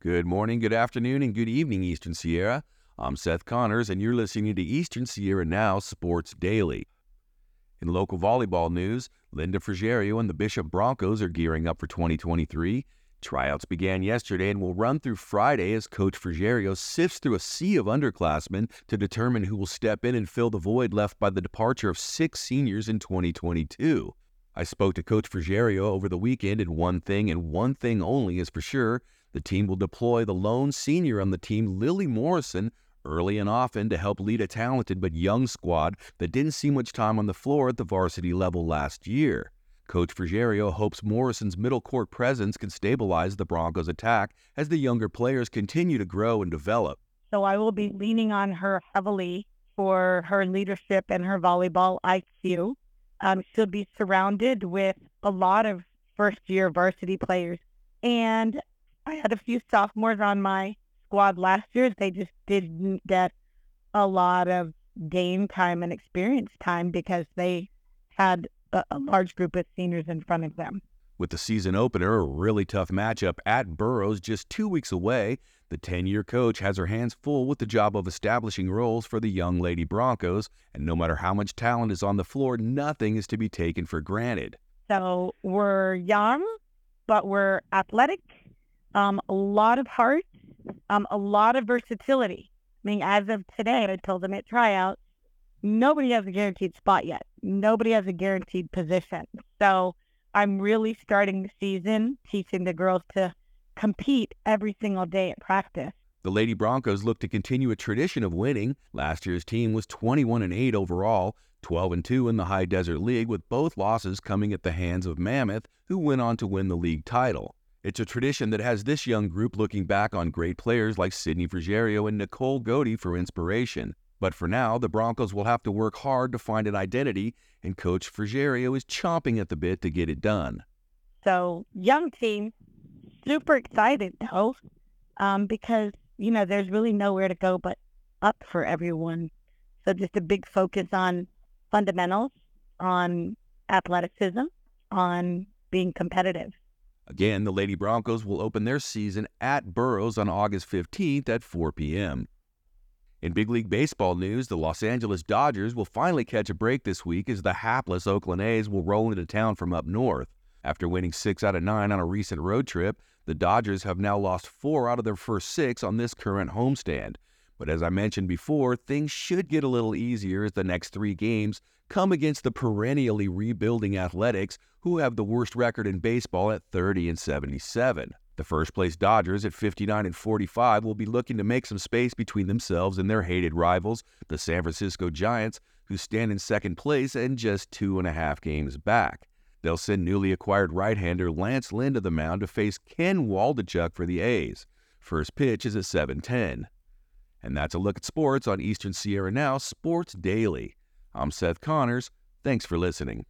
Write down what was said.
Good morning, good afternoon, and good evening, Eastern Sierra. I'm Seth Connors, and you're listening to Eastern Sierra Now Sports Daily. In local volleyball news, Linda Frigerio and the Bishop Broncos are gearing up for 2023. Tryouts began yesterday and will run through Friday as Coach Frigerio sifts through a sea of underclassmen to determine who will step in and fill the void left by the departure of 6 seniors in 2022. I spoke to Coach Frigerio over the weekend, and one thing only is for sure. The team will deploy the lone senior on the team, Lily Morrison, early and often to help lead a talented but young squad that didn't see much time on the floor at the varsity level last year. Coach Frigerio hopes Morrison's middle court presence can stabilize the Broncos' attack as the younger players continue to grow and develop. So I will be leaning on her heavily for her leadership and her volleyball IQ. She'll be surrounded with a lot of first-year varsity players. And I had a few sophomores on my squad last year. They just didn't get a lot of game time and experience time because they had a large group of seniors in front of them. With the season opener, a really tough matchup at Burroughs just 2 weeks away, the 10-year coach has her hands full with the job of establishing roles for the young Lady Broncos, and no matter how much talent is on the floor, nothing is to be taken for granted. So we're young, but we're athletic, a lot of heart, a lot of versatility. I mean, as of today, I told them at tryouts, nobody has a guaranteed spot yet. Nobody has a guaranteed position. So I'm really starting the season teaching the girls to compete every single day at practice. The Lady Broncos look to continue a tradition of winning. Last year's team was 21-8 overall, 12-2 in the High Desert League, with both losses coming at the hands of Mammoth, who went on to win the league title. It's a tradition that has this young group looking back on great players like Sydney Frigerio and Nicole Godey for inspiration. But for now, the Broncos will have to work hard to find an identity, and Coach Frigerio is chomping at the bit to get it done. So, young team, super excited though, because, there's really nowhere to go but up for everyone. So just a big focus on fundamentals, on athleticism, on being competitive. Again, the Lady Broncos will open their season at Burroughs on August 15th at 4 p.m. In big league baseball news, the Los Angeles Dodgers will finally catch a break this week as the hapless Oakland A's will roll into town from up north. After winning 6 out of 9 on a recent road trip, the Dodgers have now lost 4 out of their first 6 on this current homestand. But as I mentioned before, things should get a little easier as the next 3 games come against the perennially rebuilding Athletics, who have the worst record in baseball at 30-77. The first-place Dodgers at 59-45 will be looking to make some space between themselves and their hated rivals, the San Francisco Giants, who stand in second place and just 2.5 games back. They'll send newly acquired right-hander Lance Lynn to the mound to face Ken Waldichuk for the A's. First pitch is at 7:10. And that's a look at sports on Eastern Sierra Now Sports Daily. I'm Seth Connors. Thanks for listening.